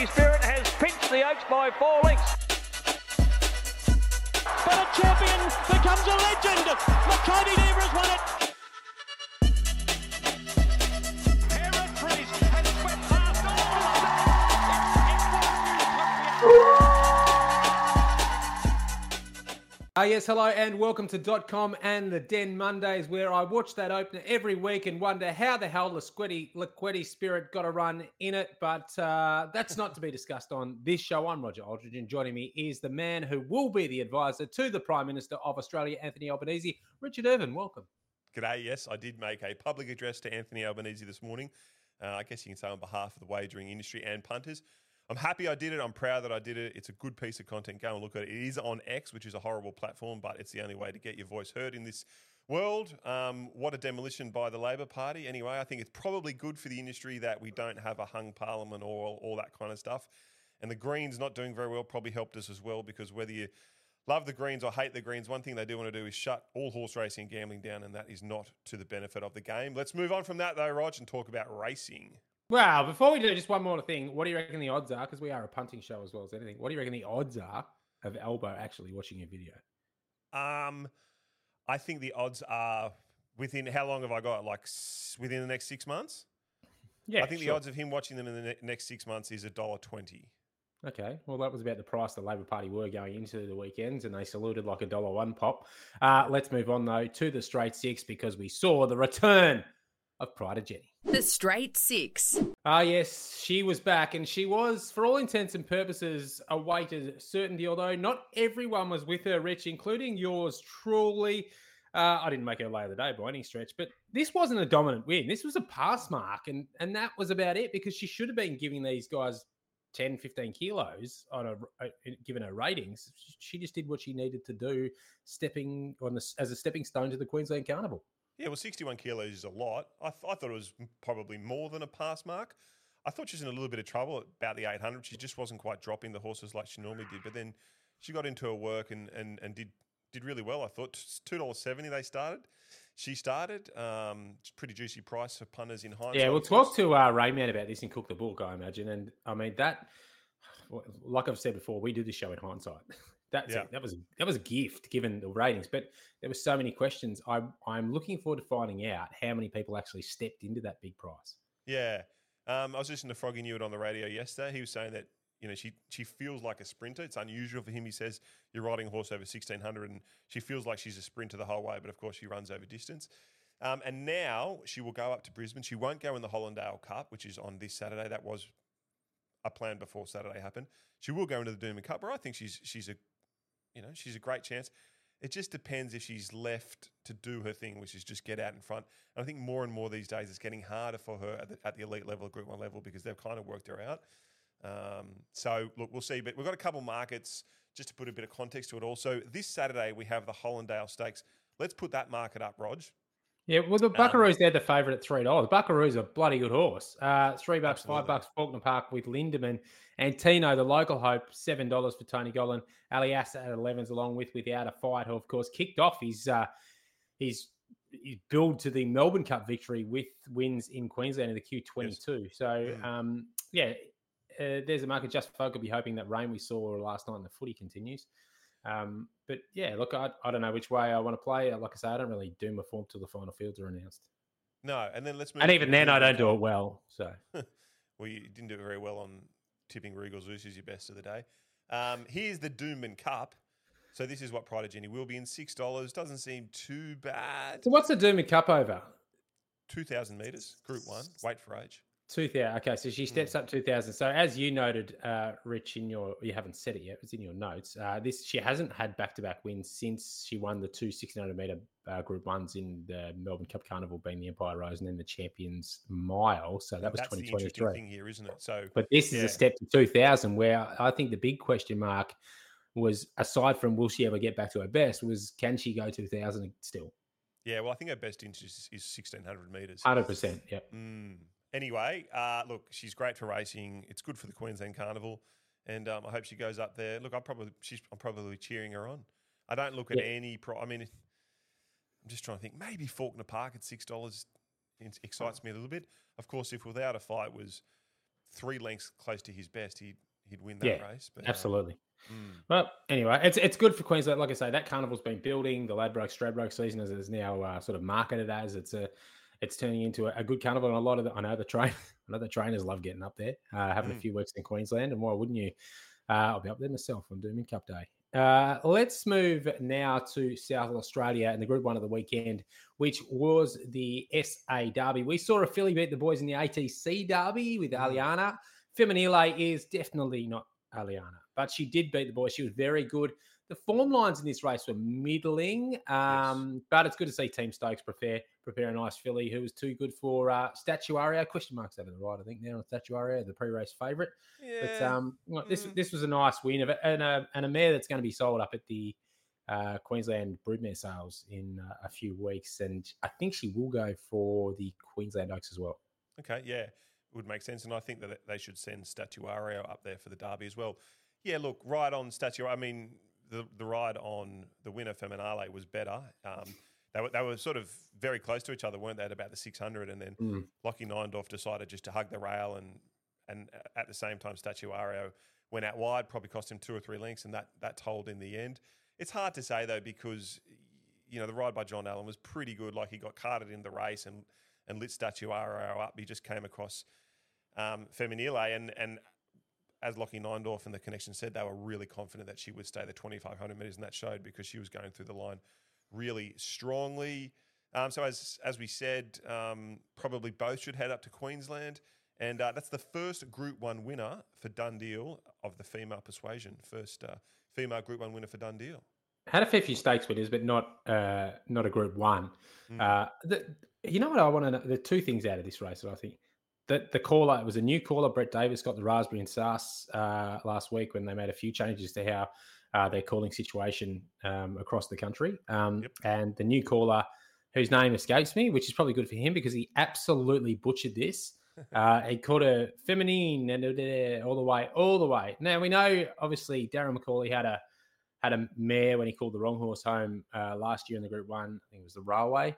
Query Spirit has pinched the Oaks by 4 lengths. But a champion becomes a legend. Makoni Never has won it. Heracles has swept past all. Yes, hello and welcome to .com and the Den Mondays, where I watch that opener every week and wonder how the hell Liquetti Spirit got a run in it. But that's not to be discussed on this show. I'm Roger Aldridge, and joining me is the man who will be the advisor to the Prime Minister of Australia, Anthony Albanese. Richard Irvin, welcome. G'day. Yes, I did make a public address to Anthony Albanese this morning. I guess you can say on behalf of the wagering industry and punters. I'm happy I did it. I'm proud that I did it. It's a good piece of content. Go and look at it. It is on X, which is a horrible platform, but it's the only way to get your voice heard in this world. What a demolition by the Labor Party. Anyway, I think it's probably good for the industry that we don't have a hung parliament or all that kind of stuff. And the Greens not doing very well probably helped us as well, because whether you love the Greens or hate the Greens, one thing they do want to do is shut all horse racing and gambling down, and that is not to the benefit of the game. Let's move on from that, though, Rog, and talk about racing. Well, before we do, just one more thing. What do you reckon the odds are? Because we are a punting show as well as anything. What do you reckon the odds are of Albo actually watching your video? I think the odds are within, how long have I got? Like within the next 6 months? Yeah, I think the odds of him watching them in the next 6 months is $1.20. Okay, well, that was about the price the Labor Party were going into the weekends, and they saluted like $1.01 pop. Let's move on, though, to the straight six, because we saw the return of Pride of Jenny. The straight six. Yes, she was back, and she was, for all intents and purposes, awaited certainty, although not everyone was with her, Rich, including yours truly. I didn't make her lay of the day by any stretch, but this wasn't a dominant win. This was a pass mark, and that was about it, because she should have been giving these guys 10, 15 kilos on given her ratings. She just did what she needed to do, stepping on as a stepping stone to the Queensland Carnival. Yeah, well, 61 kilos is a lot. I thought it was probably more than a pass mark. I thought she was in a little bit of trouble at about the 800. She just wasn't quite dropping the horses like she normally did. But then she got into her work and did really well, I thought. $2.70 they started. She started. Pretty juicy price for punters in hindsight. Yeah, we'll talk to Rayman about this and cook the book, I imagine. And I mean, that, like I've said before, we did this show in hindsight. That was a gift given the ratings, but there were so many questions. I'm looking forward to finding out how many people actually stepped into that big price. Yeah, I was listening to Froggy Newitt on the radio yesterday. He was saying that she feels like a sprinter. It's unusual for him. He says you're riding a horse over 1,600, and she feels like she's a sprinter the whole way. But of course, she runs over distance. And now she will go up to Brisbane. She won't go in the Hollandale Cup, which is on this Saturday. That was a plan before Saturday happened. She will go into the Doomben Cup, where I think she's a great chance. It just depends if she's left to do her thing, which is just get out in front. And I think more and more these days it's getting harder for her at the elite level, Group 1 level, because they've kind of worked her out. So, look, we'll see. But we've got a couple markets just to put a bit of context to it also. This Saturday we have the Hollandale Stakes. Let's put that market up, Rog. Yeah, well, the Buckaroos, they're the favourite at $3. Buckaroo's a bloody good horse. $3, Absolutely. $5 Faulkner Park with Lindemann. And Tino, the local hope, $7 for Tony Gollan. Alias at 11s, along with Without a Fight, who, of course, kicked off his build to the Melbourne Cup victory with wins in Queensland in the Q22. Yes. So, there's a market. Just Folk will be hoping that rain we saw last night in the footy continues. But yeah, look, I don't know which way I want to play. Like I say, I don't really do my form till the final fields are announced. No, and then let's move. And even then, I don't do it well. So, well, you didn't do it very well on tipping Regal Zeus as your best of the day. Here's the Doomben Cup. So this is what Pride of Jenny will be in $6. Doesn't seem too bad. So what's the Doomben Cup over? 2,000 metres, Group 1, weight for age. 2,000. Okay, so she steps up 2,000. So as you noted, Rich, you haven't said it yet, it's in your notes. She hasn't had back-to-back wins since she won the two 1,600-metre Group 1s in the Melbourne Cup Carnival, being the Empire Rose and then the Champions Mile. So that was 2023. That's the interesting thing here, isn't it? So, but this is a step to 2,000, where I think the big question mark was, aside from will she ever get back to her best, was can she go 2,000 still? Yeah, well, I think her best interest is 1,600 metres. 100%, yep. Anyway, look, she's great for racing. It's good for the Queensland Carnival, and I hope she goes up there. Look, I'm probably cheering her on. I don't look at any. I mean, I'm just trying to think. Maybe Faulkner Park at $6 excites me a little bit. Of course, if Without a Fight was 3 lengths close to his best, he'd win that race. But absolutely. Well, anyway, it's good for Queensland. Like I say, that carnival's been building. The Ladbroke Stradbroke season, as it's now sort of marketed as, it's turning into a good carnival. And a lot of I know the trainers love getting up there, having a few weeks in Queensland. And why wouldn't you? I'll be up there myself on Dooming Cup Day. Let's move now to South Australia and the Group 1 of the weekend, which was the SA Derby. We saw a filly beat the boys in the ATC Derby with Aliana. Feminile is definitely not Aliana, but she did beat the boys. She was very good. The form lines in this race were middling, but it's good to see Team Stokes prepare a nice filly who was too good for Statuario. Question marks over the right, I think, there on Statuario, the pre-race favourite. Yeah. But this was a nice win of it, and a mare that's going to be sold up at the Queensland Broodmare sales in a few weeks, and I think she will go for the Queensland Oaks as well. Okay, yeah, would make sense, and I think that they should send Statuario up there for the Derby as well. Yeah, look, ride on Statuario. I mean, the ride on the winner Feminale was better. They were sort of very close to each other, weren't they, at about the 600, and then Lockie Neindorf decided just to hug the rail, and at the same time Statuario went out wide, probably cost him 2 or 3 lengths, and that told in the end. It's hard to say, though, because, the ride by John Allen was pretty good. Like, he got carted in the race and lit Statuario up. He just came across Feminile, and as Lockie Neindorf and the connection said, they were really confident that she would stay the 2,500 metres, and that showed because she was going through the line really strongly. So as we said, probably both should head up to Queensland, and that's the first Group 1 winner for Dundeal of the female persuasion. First female Group 1 winner for Dundeal. Had a fair few stakes winners, but not a Group 1. You know what I want to know? There are 2 things out of this race that I think. The caller, it was a new caller. Brett Davis got the Raspberry and Sass last week when they made a few changes to how their calling situation across the country. And the new caller, whose name escapes me, which is probably good for him because he absolutely butchered this. He called her feminine and all the way. Now we know, obviously, Darren McCauley had a mare when he called the wrong horse home last year in the Group 1. I think it was the Railway.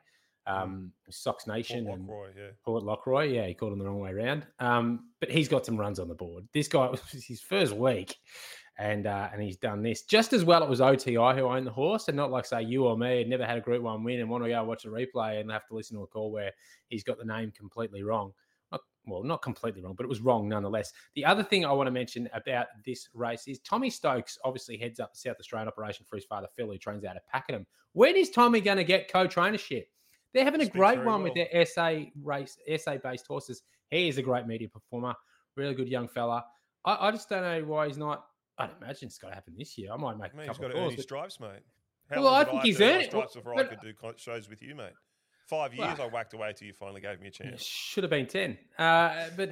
Sox Nation and Port Lockroy. Yeah, he called him the wrong way around. But he's got some runs on the board. This guy, was his first week, and he's done this. Just as well it was OTI who owned the horse, and not like, say, you or me had never had a Group 1 win and want to go watch a replay and have to listen to a call where he's got the name completely wrong. Not completely wrong, but it was wrong nonetheless. The other thing I want to mention about this race is Tommy Stokes obviously heads up the South Australian operation for his father, Phil, who trains out of Pakenham. When is Tommy going to get co-trainership? They're having a great one with their SA-based horses. He is a great media performer, really good young fella. I just don't know why he's not. I'd imagine it's got to happen this year. I might make a couple of calls. He's got to earn his stripes, mate. Well, I think he's earned it. Stripes before I could do shows with you, mate. 5 years I whacked away till you finally gave me a chance. Should have been 10. But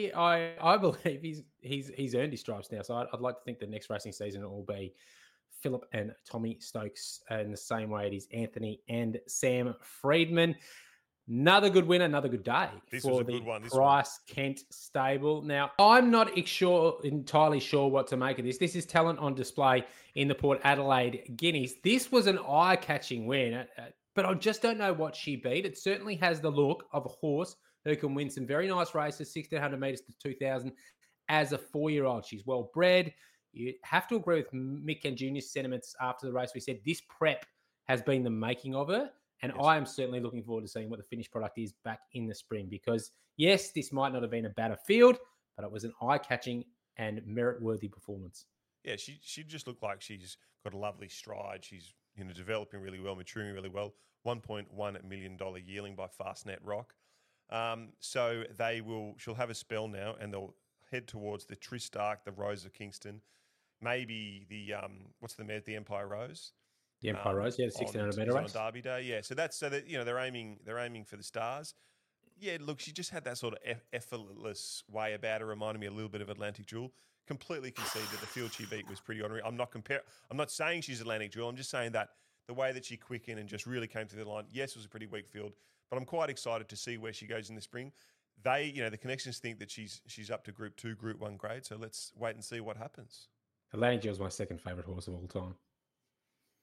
I believe he's earned his stripes now. So I'd like to think the next racing season it will be Philip and Tommy Stokes in the same way it is Anthony and Sam Friedman. Another good winner, another good day for the Price Kent stable. Now, I'm not entirely sure what to make of this. This is talent on display in the Port Adelaide Guineas. This was an eye-catching win, but I just don't know what she beat. It certainly has the look of a horse who can win some very nice races, 1,600 metres to 2,000 as a 4-year-old. She's well bred. You have to agree with Mick and Junior's sentiments after the race. We said this prep has been the making of her. And yes. I am certainly looking forward to seeing what the finished product is back in the spring because, yes, this might not have been a better field, but it was an eye-catching and merit-worthy performance. Yeah, she just looked like she's got a lovely stride. She's developing really well, maturing really well. $1.1 million yearling by Fastnet Rock. So she'll have a spell now, and they'll head towards the Tristark, the Rose of Kingston, maybe the the Empire Rose. The Empire Rose, yeah, the 1,600 metre race on Derby Day, yeah. So they're aiming for the stars. Yeah, look, she just had that sort of effortless way about her, reminding me a little bit of Atlantic Jewel. Completely conceded the field she beat was pretty ordinary. I'm not saying she's Atlantic Jewel. I'm just saying that the way that she quickened and just really came through the line. Yes, it was a pretty weak field, but I'm quite excited to see where she goes in the spring. The connections think that she's up to Group 2, Group 1 grade. So let's wait and see what happens. Atlantic Jewel is my second favourite horse of all time.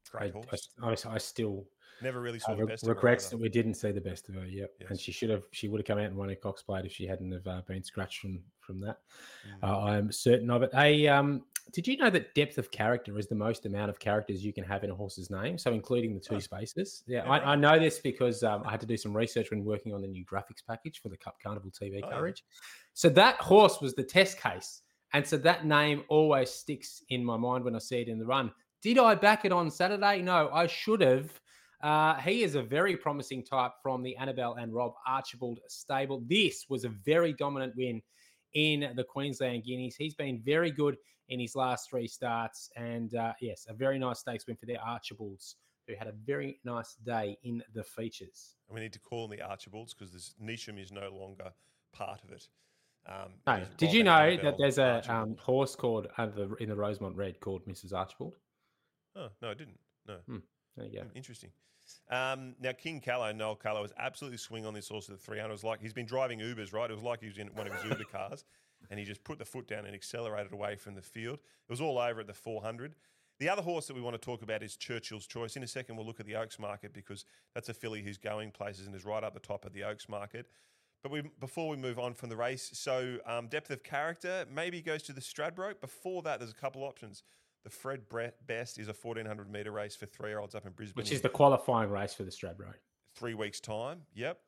Great horse. I still Never really saw the best regrets of that her we didn't see the best of her. Yep, Yes. and she would have come out and won a Cox Plate if she hadn't have been scratched from that. Mm. I'm certain of it. Did you know that depth of character is the most amount of characters you can have in a horse's name? So including the two spaces. Yeah, Yeah, I know this because I had to do some research when working on the new graphics package for the Cup Carnival TV Oh, yeah. coverage. So that horse was the test case. And so that name always sticks in my mind when I see it in the run. Did I back it on Saturday? No, I should have. He is a very promising type from the Annabelle and Rob Archibald stable. This was a very dominant win in the Queensland Guineas. He's been very good in his last 3 starts. And yes, a very nice stakes win for the Archibalds, who had a very nice day in the features. And we need to call them the Archibalds because Nisham is no longer part of it. No, did you know that there's a horse called in the Rosemont Red called Mrs. Archibald? Oh, no, I didn't. No. There you go. Interesting. Now, King Callow, Noel Callow, was absolutely swing on this horse at the 300. It was like he's been driving Ubers, right? It was like he was in one of his Uber cars, and he just put the foot down and accelerated away from the field. It was all over at the 400. The other horse that we want to talk about is Churchill's Choice. In a second, we'll look at the Oaks Market because that's a filly who's going places and is right up the top of the Oaks Market. But before we move on from the race, so depth of character maybe goes to the Stradbroke. Before that, there's a couple options. The Fred Best is a 1,400 metre race for 3-year-olds up in Brisbane. Which is the qualifying race for the Stradbroke. 3 weeks' time, yep.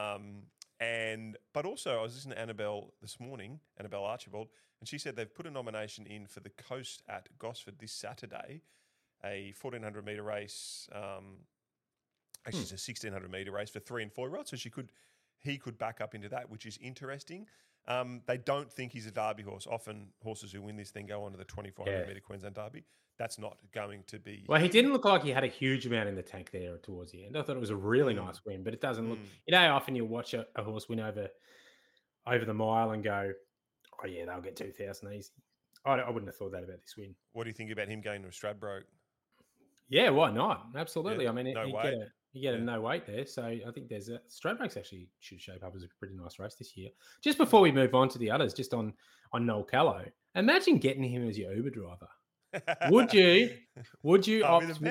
But also, I was listening to Annabelle this morning, Annabelle Archibald, and she said they've put a nomination in for the Coast at Gosford this Saturday, a 1,400 metre race. Actually, it's a 1,600 metre race for 3 and 4-year-olds, so he could back up into that, which is interesting. They don't think he's a Derby horse. Often horses who win this thing go on to the 2,400 metre Queensland Derby. That's not going to be... Well, he didn't look like he had a huge amount in the tank there towards the end. I thought it was a really nice win, but it doesn't look... You know, often you watch a horse win over the mile and go, oh, yeah, they'll get 2,000 easy. I wouldn't have thought that about this win. What do you think about him going to a Stradbroke? Yeah, why not? Absolutely. Yeah, I mean, no you weight. get a no weight there. So I think there's a Stradbroke's actually should shape up as a pretty nice race this year. Just before we move on to the others, just on Noel Callow, imagine getting him as your Uber driver. Would you? Would you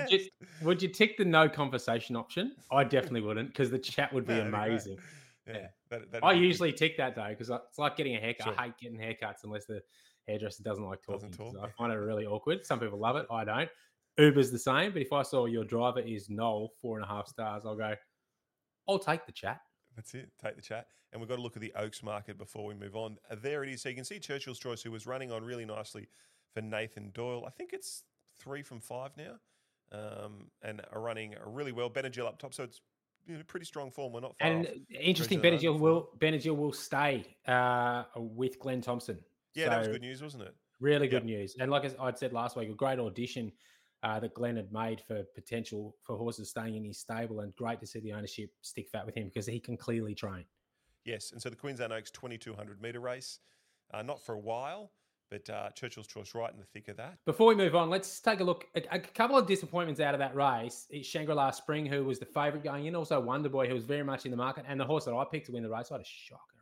tick the no conversation option? I definitely wouldn't because the chat would be amazing. Yeah. I usually tick that though because it's like getting a haircut. Sure. I hate getting haircuts unless the hairdresser doesn't like talking. So I find it really awkward. Some people love it. I don't. Uber's the same, but if I saw your driver is Noel, 4.5 stars, I'll go, I'll take the chat. That's it. Take the chat. And we've got to look at the Oaks Market before we move on. There it is. So you can see Churchill's Choice, who was running on really nicely for Nathan Doyle. I think it's 3 from 5 now, and are running really well. Benadryl up top, so it's pretty strong form. We're not far off. And interesting, Benadryl will stay with Glenn Thompson. Yeah, that was good news, wasn't it? Really good news. And like I'd said last week, a great audition that Glenn had made for potential for horses staying in his stable, and great to see the ownership stick fat with him because he can clearly train. Yes, and so the Queensland Oaks 2,200 metre race, not for a while, but Churchill's Choice right in the thick of that. Before we move on, let's take a look at a couple of disappointments out of that race. It's Shangri-La Spring, who was the favourite going in, also Wonder Boy, who was very much in the market, and the horse that I picked to win the race. I had a shocker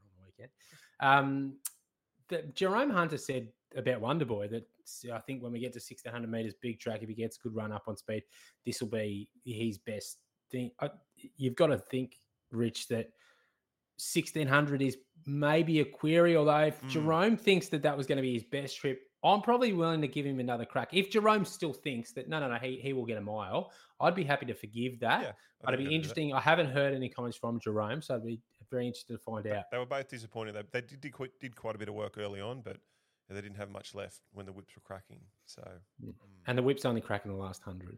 on the weekend. Jerome Hunter said about Wonder Boy that I think when we get to 1,600 metres, big track, if he gets a good run up on speed, this will be his best thing. You've got to think, Rich, that 1,600 is maybe a query, although if Jerome thinks that was going to be his best trip, I'm probably willing to give him another crack. If Jerome still thinks that, no, he will get a mile, I'd be happy to forgive that. Yeah, but it'd be interesting. I haven't heard any comments from Jerome, so I'd be very interested to find out. They were both disappointed. They did quite a bit of work early on, but they didn't have much left when the whips were cracking. So, and the whips only crack in the last 100.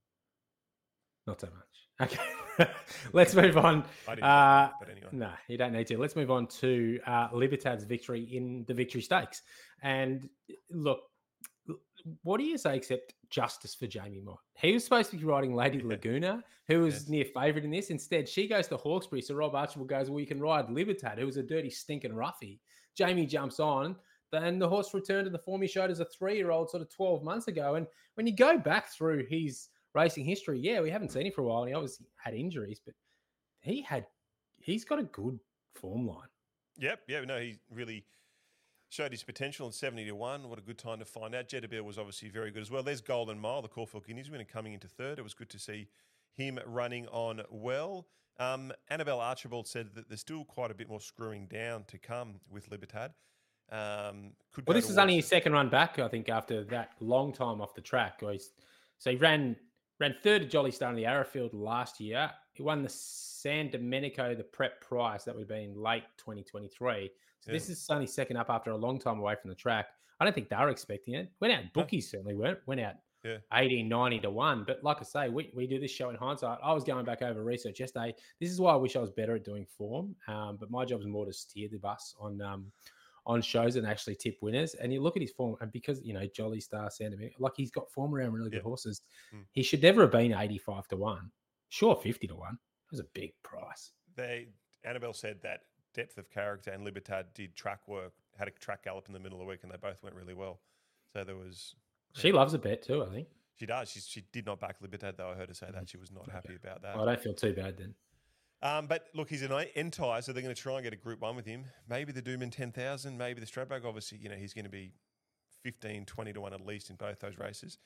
Not so much. Okay, let's move on. I didn't know, but anyway. No, you don't need to. Let's move on to Libertad's victory in the Victory Stakes. And look, what do you say except justice for Jamie Mott? He was supposed to be riding Lady Laguna, who was near favourite in this. Instead, she goes to Hawkesbury. So Rob Archibald goes, well, you can ride Libertad, who was a dirty, stinking roughie. Jamie jumps on. Then the horse returned to the form he showed as a 3-year-old sort of 12 months ago. And when you go back through his racing history, we haven't seen him for a while. And he obviously had injuries, but he's got a good form line. Yep. Yeah. No, he really Showed his potential in 70-1. What a good time to find out. Jedabir was obviously very good as well. There's Golden Mile, the Caulfield Guineas winner, coming into third. It was good to see him running on well. Annabelle Archibald said that there's still quite a bit more screwing down to come with Libertad. Well, this is only his second run back, I think, after that long time off the track. So he ran third at Jolly Star in the Arrowfield last year. He won the San Domenico, the prep price. That would have been late 2023. So this is only second up after a long time away from the track. I don't think they were expecting it. Went out, bookies certainly weren't. Went out 18-90-1. But like I say, we do this show in hindsight. I was going back over research yesterday. This is why I wish I was better at doing form. But my job is more to steer the bus on shows and actually tip winners. And you look at his form, and because, Jolly Star, San Domenico, like he's got form around really good horses. He should never have been 85-1. Sure, 50-1. It was a big price. Annabelle said that Depth of Character and Libertad did track work, had a track gallop in the middle of the week, and they both went really well. So there was... She loves a bet too, I think. She does. She did not back Libertad, though. I heard her say that. She was not happy about that. Well, I don't feel too bad then. But look, he's an entire, so they're going to try and get a Group 1 with him. Maybe the Doom in 10,000, maybe the Stradbroke. Obviously, he's going to be 15-20-1 at least in both those races.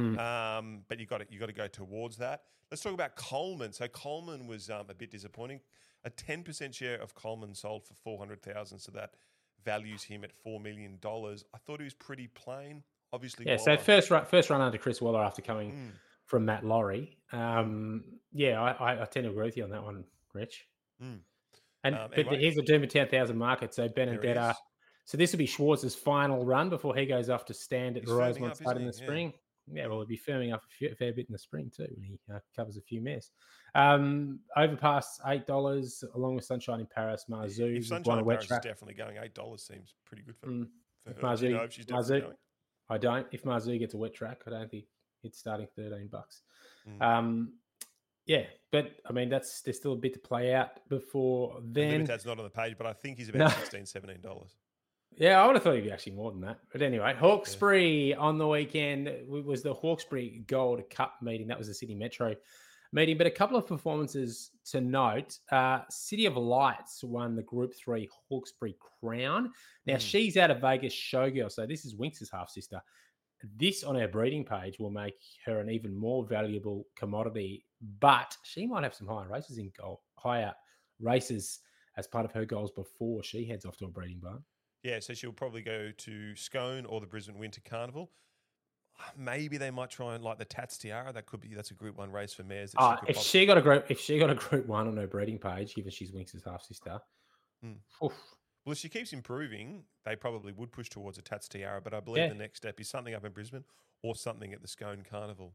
But you got to go towards that. Let's talk about Coleman. So Coleman was a bit disappointing. A 10% share of Coleman sold for 400,000, so that values him at $4 million. I thought he was pretty plain. Obviously, yeah. Waller. So first run under Chris Waller after coming from Matt Laurie. I tend to agree with you on that one, Rich. And but here's a Doom of 10,000 market. So Benedetta. So this will be Schwartz's final run before he goes off to stand at Rosemont Stud in the spring. Yeah, well, he'll be firming up a fair bit in the spring too when he covers a few mares. Overpass $8 along with Sunshine in Paris. Marzu. If Sunshine in Paris is definitely going, $8 seems pretty good for her. Marzu, if she's definitely going. I don't. If Marzu gets a wet track, I don't think it's starting $13. But I mean there's still a bit to play out before then. Limitad's not on the page, but I think he's about $16-17. Yeah, I would have thought he'd be actually more than that. But anyway, Hawkesbury on the weekend was the Hawkesbury Gold Cup meeting. That was the Sydney Metro meeting. But a couple of performances to note. City of Lights won the Group 3 Hawkesbury Crown. Now, she's out of Vegas Showgirl, so this is Winx's half-sister. This on her breeding page will make her an even more valuable commodity, but she might have some higher races as part of her goals before she heads off to a breeding barn. Yeah, so she'll probably go to Scone or the Brisbane Winter Carnival. Maybe they might try and like the Tats Tiara. That's a Group 1 race for mares. If she got a Group 1 on her breeding page, given she's Winx's half sister. Well, if she keeps improving, they probably would push towards a Tats Tiara. But I believe the next step is something up in Brisbane or something at the Scone Carnival.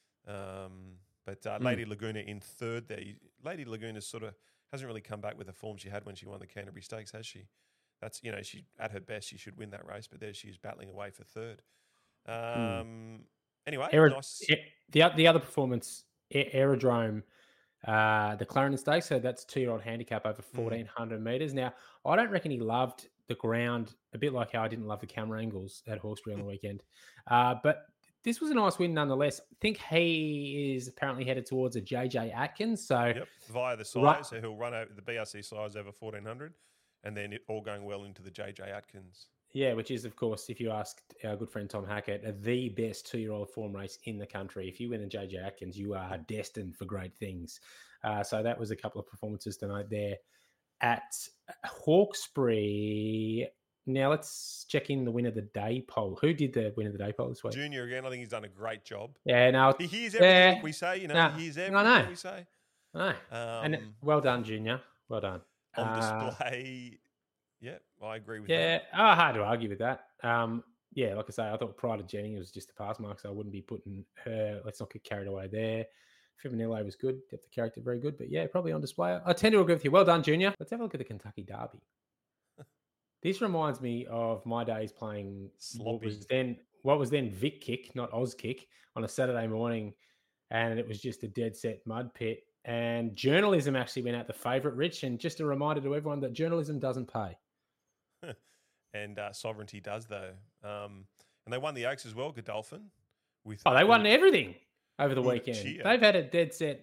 Lady Laguna in third there. Lady Laguna sort of hasn't really come back with the form she had when she won the Canterbury Stakes, has she? That's, she at her best, she should win that race, but there she is battling away for third. Anyway, nice. The other performance, Aerodrome, the Clarendon Stakes, so that's 2-year-old handicap over 1,400 metres. Now, I don't reckon he loved the ground, a bit like how I didn't love the camera angles at Hawkesbury on the weekend. But this was a nice win nonetheless. I think he is apparently headed towards a JJ Atkins. So via the size, so he'll run over the BRC size over 1,400. And then it all going well into the JJ Atkins. Yeah, which is, of course, if you ask our good friend Tom Hackett, the best 2-year-old form race in the country. If you win the JJ Atkins, you are destined for great things. So that was a couple of performances tonight there at Hawkesbury. Now let's check in the win of the day poll. Who did the win of the day poll this week? Junior again. I think he's done a great job. Yeah, no, he hears everything we say. He hears everything we say. No, and well done, Junior. Well done. On display. I agree with that. Yeah, hard to argue with that. Like I say, I thought Pride of Jenny was just a pass mark, so I wouldn't be putting her. Let's not get carried away there. Feminile was good. Depth of character, very good. But probably on display. I tend to agree with you. Well done, Junior. Let's have a look at the Kentucky Derby. This reminds me of my days playing what was then Vic Kick, not Oz Kick, on a Saturday morning, and it was just a dead set mud pit. And journalism actually went out the favourite, Rich. And just a reminder to everyone that journalism doesn't pay. And Sovereignty does, though. And they won the Oaks as well, Godolphin. They won everything over the weekend. Cheer. They've had a dead set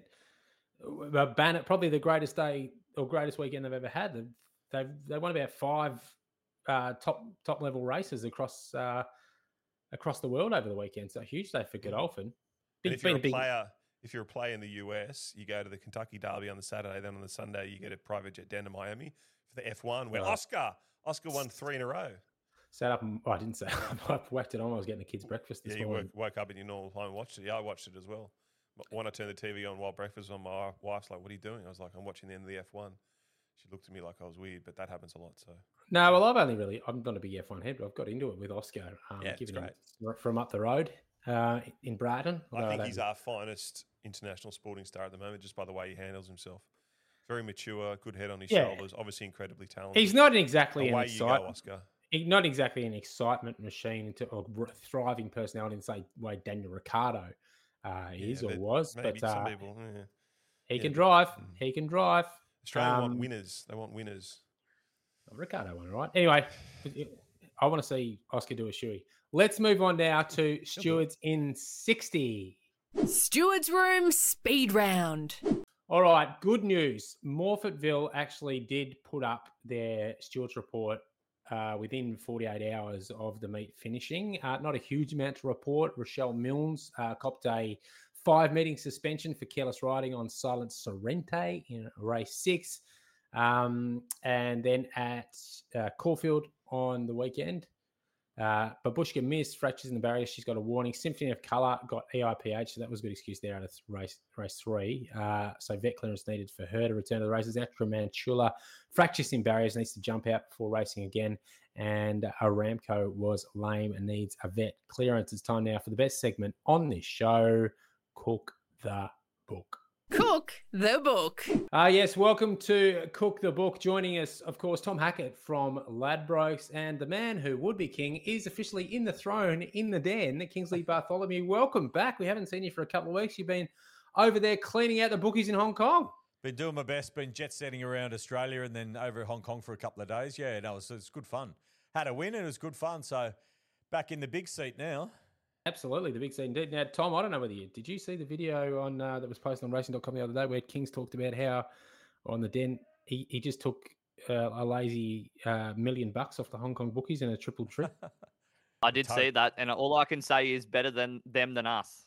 banner, probably the greatest day or greatest weekend they've ever had. They won about 5 top level races across the world over the weekend. So huge day for Godolphin. And if you're a player in the US, you go to the Kentucky Derby on the Saturday. Then on the Sunday, you get a private jet down to Miami for the F1, where Oscar won 3 in a row. Sat up and I didn't say I whacked it on. I was getting the kids breakfast this morning. You woke up in your normal time and watched it. Yeah, I watched it as well. When I turned the TV on while breakfast was on, my wife's like, "What are you doing?" I was like, "I'm watching the end of the F1." She looked at me like I was weird, but that happens a lot. So no, well, I'm not a big F1 head, but I've got into it with Oscar. It's great. From up the road in Brighton. I think he's our finest international sporting star at the moment, just by the way he handles himself. Very mature, good head on his shoulders, obviously incredibly talented. He's not exactly Away you go, Oscar. Not exactly an excitement machine or thriving personality in the way Daniel Ricciardo is or was. But some people, he can drive. He can drive. Australia want winners. They want winners. Ricciardo won, right? Anyway, I want to see Oscar do a shoey. Let's move on now to Stewards in 60. Stewards Room Speed Round. All right, good news. Morphettville actually did put up their Stewards report within 48 hours of the meet finishing. Not a huge amount to report. Rochelle Milnes copped a 5-meeting suspension for careless riding on Silent Sorrente in race 6. And then at Caulfield on the weekend, Babushka missed, fractures in the barrier. She's got a warning. Symphony of Colour got EIPH, so that was a good excuse there out of race 3. So vet clearance needed for her to return to the races. Actra Manchula, fractures in barriers, needs to jump out before racing again. And Aramco was lame and needs a vet clearance. It's time now for the best segment on this show, Cook the Book. Cook the Book. Yes, welcome to Cook the Book. Joining us, of course, Tom Hackett from Ladbrokes, and the man who would be king is officially in the throne, in the den, Kingsley Bartholomew. Welcome back. We haven't seen you for a couple of weeks. You've been over there cleaning out the bookies in Hong Kong. Been doing my best, been jet setting around Australia and then over Hong Kong for a couple of days. Yeah, no, it's good fun. Had a win and it was good fun. So back in the big seat now. Absolutely, the big seat indeed. Now, Tom, I don't know whether did you see the video on that was posted on racing.com the other day where Kings talked about how on the den he just took a lazy $1 million off the Hong Kong bookies in a triple trip. I did see that, and all I can say is better than them than us.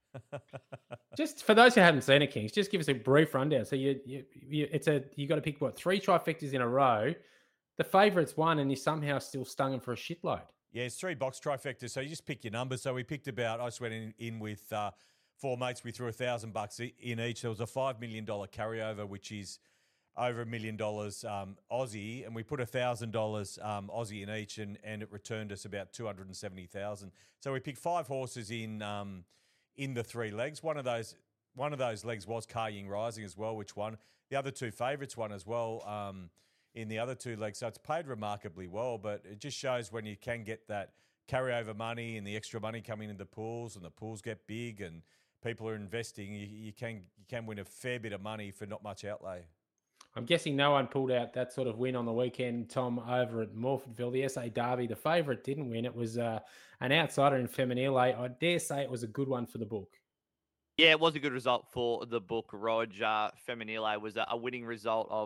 Just for those who haven't seen it, Kings, just give us a brief rundown. So you got to pick 3 trifectas in a row. The favourites won, and you somehow still stung them for a shitload. Yeah, it's 3 box trifectas, so you just pick your numbers. So we picked I just went in with 4 mates. We threw $1,000 in each. There was a $5 million carryover, which is over $1 million Aussie, and we put $1,000 Aussie in each, and it returned us about $270,000. So we picked 5 horses in the 3 legs. One of those legs was Car Ying Rising as well, which won. The other 2 favourites won as well. In the other 2 legs. So it's paid remarkably well, but it just shows when you can get that carryover money and the extra money coming into the pools, and the pools get big and people are investing, you can win a fair bit of money for not much outlay. I'm guessing no one pulled out that sort of win on the weekend, Tom, over at Morphettville. The SA Derby, the favourite didn't win. It was an outsider in Feminile. I dare say it was a good one for the book. Yeah, it was a good result for the book, Rog. Feminile was a winning result of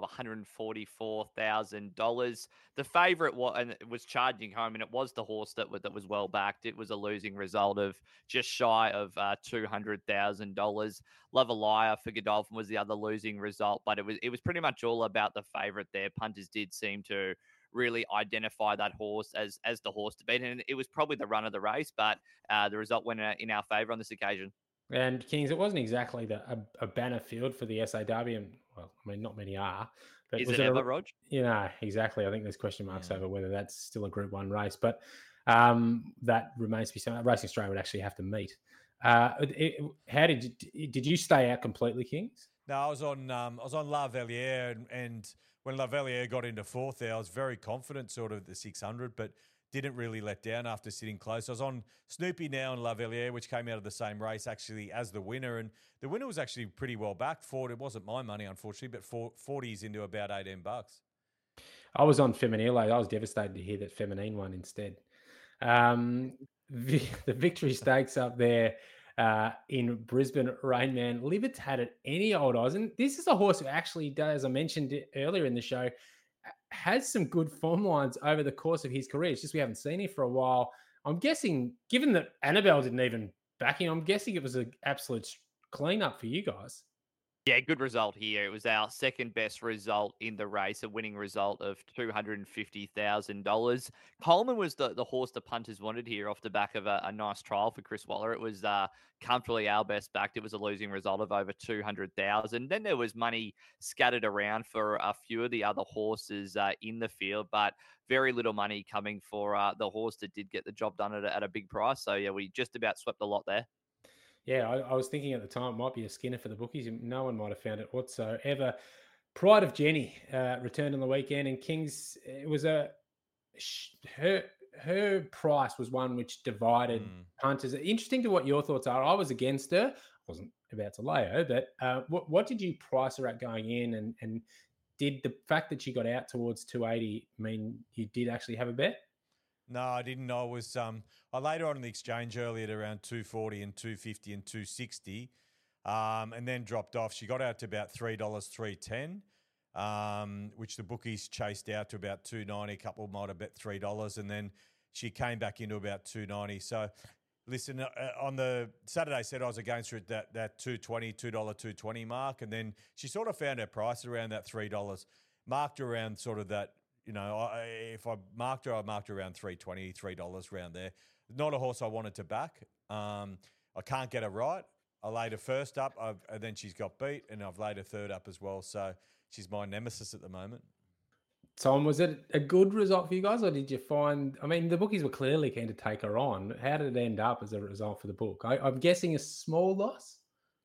$144,000. The favourite was charging home, and it was the horse that was well backed. It was a losing result of just shy of $200,000. Love a Liar for Godolphin was the other losing result, but it was pretty much all about the favourite there. Punters did seem to really identify that horse as the horse to beat, and it was probably the run of the race, but the result went in our favour on this occasion. And Kings, it wasn't exactly a banner field for the SA Derby, and well, I mean, not many are. But is it ever, Rog? Exactly. I think there's question marks over whether that's still a Group 1 race, but that remains to be seen. Racing Australia would actually have to meet. How did you stay out completely, Kings? No, I was on La Valliere, and when La Valliere got into 4th there, I was very confident, sort of the 600, but didn't really let down after sitting close. I was on Snoopy Now and La Valliere, which came out of the same race actually as the winner. And the winner was actually pretty well backed. It wasn't my money, unfortunately, but 40's into about $18. I was on Feminile. I was devastated to hear that Feminine won instead. The Victory Stakes up there in Brisbane, Rainman. Livet's had it any old odds. And this is a horse who actually does, as I mentioned earlier in the show, has some good form lines over the course of his career. It's just we haven't seen him for a while. I'm guessing, given that Annabelle didn't even back him, I'm guessing it was an absolute cleanup for you guys. Yeah, good result here. It was our second best result in the race, a winning result of $250,000. Coleman was the horse the punters wanted here off the back of a nice trial for Chris Waller. It was comfortably our best backed. It was a losing result of over 200,000. Then there was money scattered around for a few of the other horses in the field, but very little money coming for the horse that did get the job done at a big price. So yeah, we just about swept a lot there. Yeah, I was thinking at the time it might be a skinner for the bookies. No one might have found it whatsoever. Pride of Jenny returned on the weekend, and Kings. It was her price was one which divided punters. Interesting to what your thoughts are. I was against her. I wasn't about to lay her, but what did you price her at going in, and did the fact that she got out towards 280 mean you did actually have a bet? No, I didn't. I was I laid her on the exchange earlier at around 240 and 250 and 260, and then dropped off. She got out to about $3.310, which the bookies chased out to about $2.90. A couple might have bet $3, and then she came back into about $2.90. So, listen, on the Saturday set, I was against her at that $2.20 mark, and then she sort of found her price around that $3. Marked her around sort of that. You know, if I marked her, I marked her around $3.20 around there. Not a horse I wanted to back. I can't get her right. I laid her first up, and then she's got beat, and I've laid her third up as well. So she's my nemesis at the moment. Tom, was it a good result for you guys, or did you find? I mean, the bookies were clearly keen to take her on. How did it end up as a result for the book? I'm guessing a small loss.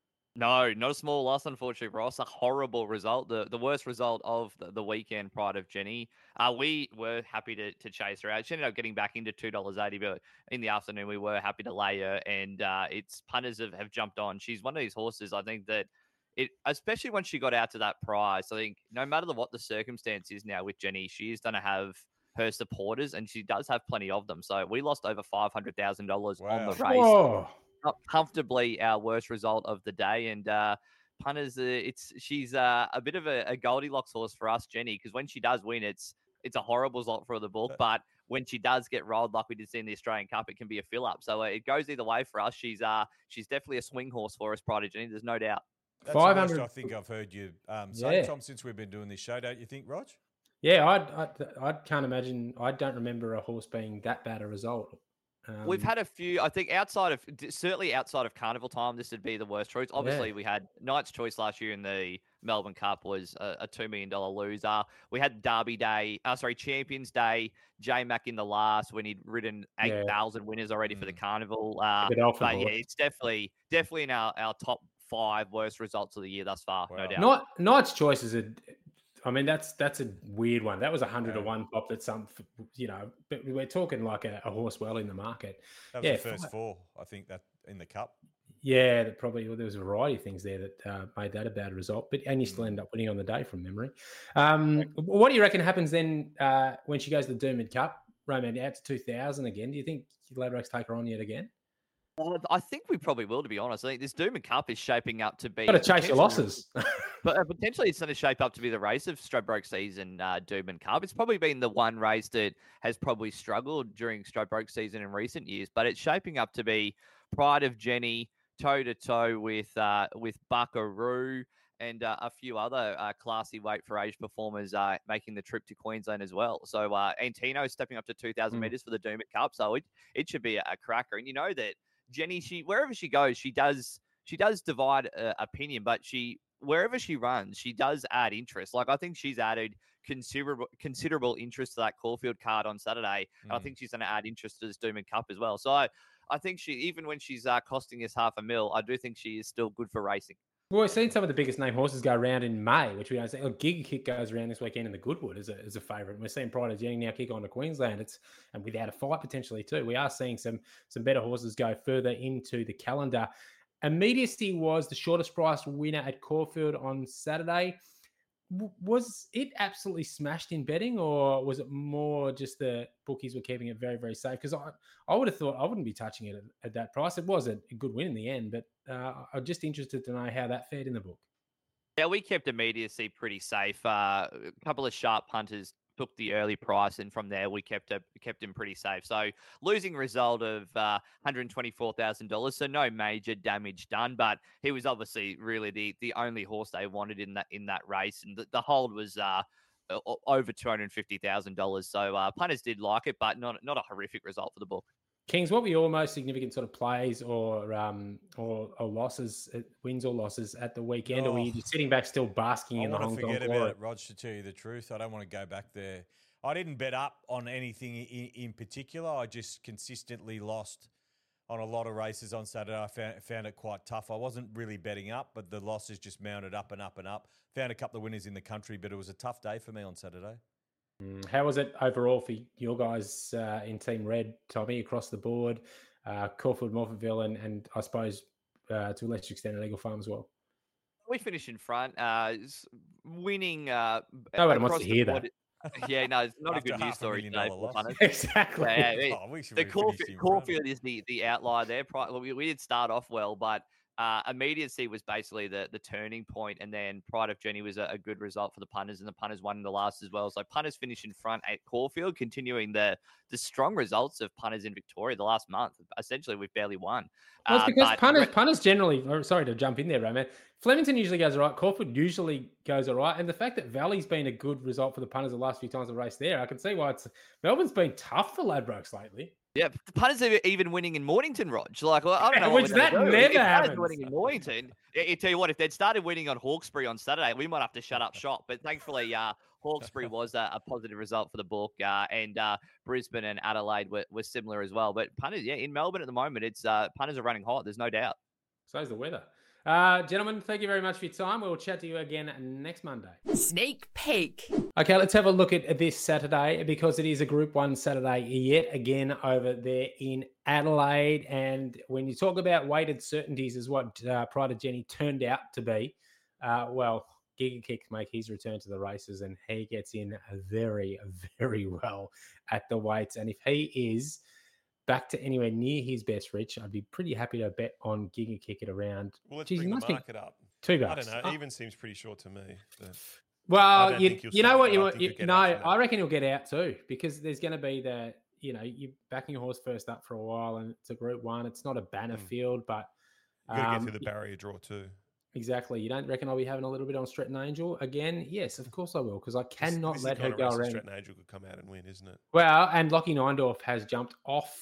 No, not a small loss, unfortunately, Ross. A horrible result. The worst result of the weekend, Pride of Jenny. We were happy to chase her out. She ended up getting back into $2.80, but in the afternoon, we were happy to lay her, and its punters have jumped on. She's one of these horses, I think, that especially when she got out to that price, I think no matter what the circumstance is now with Jenny, she is going to have her supporters, and she does have plenty of them. So we lost over $500,000 on the race. Whoa. Not comfortably our worst result of the day, and punters, she's a bit of a Goldilocks horse for us, Jenny, because when she does win, it's a horrible result for the book, but when she does get rolled like we did see in the Australian Cup, it can be a fill up. So it goes either way for us. She's definitely a swing horse for us, Pride of Jenny. There's no doubt. That's 500. I think I've heard you say, Tom, since we've been doing this show, don't you think, Rog? Yeah, I can't imagine. I don't remember a horse being that bad a result. We've had a few, I think, certainly outside of Carnival time, this would be the worst choice. Obviously, we had Knight's Choice last year in the Melbourne Cup was a $2 million loser. We had Champions Day, J-Mac in the last when he'd ridden 8,000 winners already for the Carnival. But yeah, it's definitely in our top 5 worst results of the year thus far, no doubt. Knight's Choice is that's a weird one. That was 100 to 1 pop. That's something, but we're talking like a horse well in the market. That was the first 4, I think, that in the Cup. Yeah, there was a variety of things there that made that a bad result. But you still end up winning on the day from memory. What do you reckon happens then when she goes to the Doomben Cup? Roman out to 2,000 again. Do you think Ladbrokes take her on yet again? Well, I think we probably will, to be honest. I think this Doomben Cup is shaping up to be... Got to chase your losses. But potentially it's going to shape up to be the race of Stradbroke season, Doomben Cup. It's probably been the one race that has probably struggled during Stradbroke season in recent years, but it's shaping up to be Pride of Jenny, toe-to-toe with Buckaroo, and a few other classy weight for age performers making the trip to Queensland as well. So Antino stepping up to 2,000 metres for the Doomben Cup. So it should be a cracker. And you know that Jenny, wherever she goes, she does divide opinion, but wherever she runs, she does add interest. Like I think she's added considerable interest to that Caulfield card on Saturday, and I think she's going to add interest to this Doomben Cup as well. So I think even when she's costing us $500,000, I do think she is still good for racing. Well, we've seen some of the biggest name horses go around in May, which we don't see. Giga Kick goes around this weekend in the Goodwood as a favourite. We're seeing Pride of Jenny now kick on to Queensland. And without a fight potentially too. We are seeing some better horses go further into the calendar. Immediacy was the shortest price winner at Caulfield on Saturday. Was it absolutely smashed in betting, or was it more just the bookies were keeping it very, very safe? Because I would have thought I wouldn't be touching it at that price. It was a good win in the end, but I'm just interested to know how that fared in the book. Yeah, we kept immediacy pretty safe. A couple of sharp punters took the early price, and from there we kept him pretty safe. So losing result of $124,000, so no major damage done, but he was obviously really the only horse they wanted in that race, and the hold was over $250,000. So punters did like it, but not a horrific result for the book. Kings, what were your most significant sort of plays or losses, wins or losses at the weekend? Or were you just sitting back still basking in the Hong Kong glory? I want to forget about it, Rog, to tell you the truth. I don't want to go back there. I didn't bet up on anything in particular. I just consistently lost on a lot of races on Saturday. I found it quite tough. I wasn't really betting up, but the losses just mounted up and up and up. Found a couple of winners in the country, but it was a tough day for me on Saturday. How was it overall for your guys in Team Red, Tommy, across the board? Caulfield, Morphettville, and I suppose to a lesser extent at Eagle Farm as well. We finished in front, winning. Nobody wants to hear that. Yeah, no, it's not a good news story today for punters. Exactly. The Caulfield is the outlier there. We did start off well, but immediacy was basically the turning point, and then Pride of Jenny was a good result for the punters, and the punters won in the last as well. So punters finished in front at Caulfield, continuing the strong results of punters in Victoria the last month. Essentially, we've barely won. Well, it's because punters generally, sorry to jump in there, Roman, Flemington usually goes all right, Caulfield usually goes all right, and the fact that Valley's been a good result for the punters the last few times the race there, I can see why Melbourne's been tough for Ladbrokes lately. Yeah, the punters are even winning in Mornington, Rog. Like, well, I don't know. Which that never happens. Winning in Mornington. I tell you what, if they'd started winning on Hawkesbury on Saturday, we might have to shut up shop. But thankfully, Hawkesbury was a positive result for the book, and Brisbane and Adelaide were similar as well. But punters, in Melbourne at the moment, it's punters are running hot. There's no doubt. So's the weather. Gentlemen, thank you very much for your time. We'll chat to you again next Monday. Sneak peek. Okay, let's have a look at this Saturday because it is a Group 1 Saturday yet again over there in Adelaide. And when you talk about weighted certainties is what Pride of Jenny turned out to be, Giga Kick make his return to the races and he gets in very, very well at the weights. And if he is back to anywhere near his best, Rich, I'd be pretty happy to bet on Giga Kick at around. Well, let's bring the market up. $2. I don't know. Even seems pretty short to me. Well, you know what? I reckon he'll get out too because there's going to be you're backing a horse first up for a while and it's a Group 1. It's not a banner field, but you've got to get through the barrier draw too. Exactly. You don't reckon I'll be having a little bit on Stretton Angel again? Yes, of course I will, because I cannot let her go around. Stretton Angel could come out and win, isn't it? Well, and Lockie Neindorf has jumped off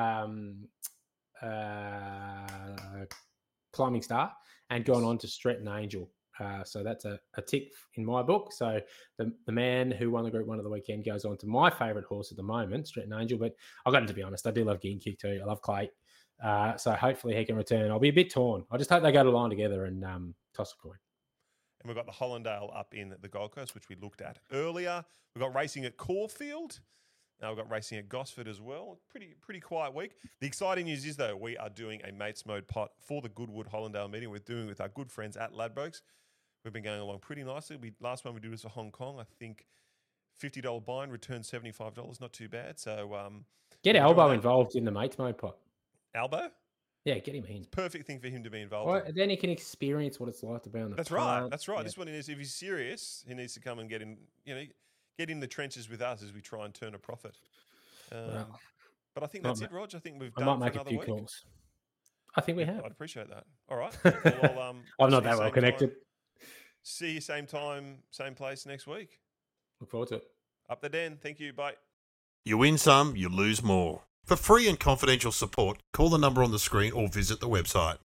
Climbing Star and gone on to Stretton Angel. So that's a tick in my book. So the man who won the Group 1 of the weekend goes on to my favourite horse at the moment, Stretton Angel. But I've got to be honest, I do love Giga Kick too. I love Clay. So hopefully he can return. I'll be a bit torn. I just hope they go to line together and toss a coin. And we've got the Hollandale up in the Gold Coast, which we looked at earlier. We've got racing at Caulfield. Now we've got racing at Gosford as well. Pretty quiet week. The exciting news is, though, we are doing a Mates Mode pot for the Goodwood Hollandale meeting. We're doing it with our good friends at Ladbrokes. We've been going along pretty nicely. Last one we did was for Hong Kong. I think $50 bind, return $75. Not too bad. So get Albo involved in the Mates Mode pot. Albo? Yeah, get him in. Perfect thing for him to be involved in. Then he can experience what it's like to be on the That's right. Yeah. This one is, if he's serious, he needs to come and get in the trenches with us as we try and turn a profit. But I think that's it, Rog. I think we've done might for make a few week. calls. I think we have. I'd appreciate that. All right. Well, I'm not that well connected. See you same time, same place next week. Look forward to it. Up the den. Thank you. Bye. You win some, you lose more. For free and confidential support, call the number on the screen or visit the website.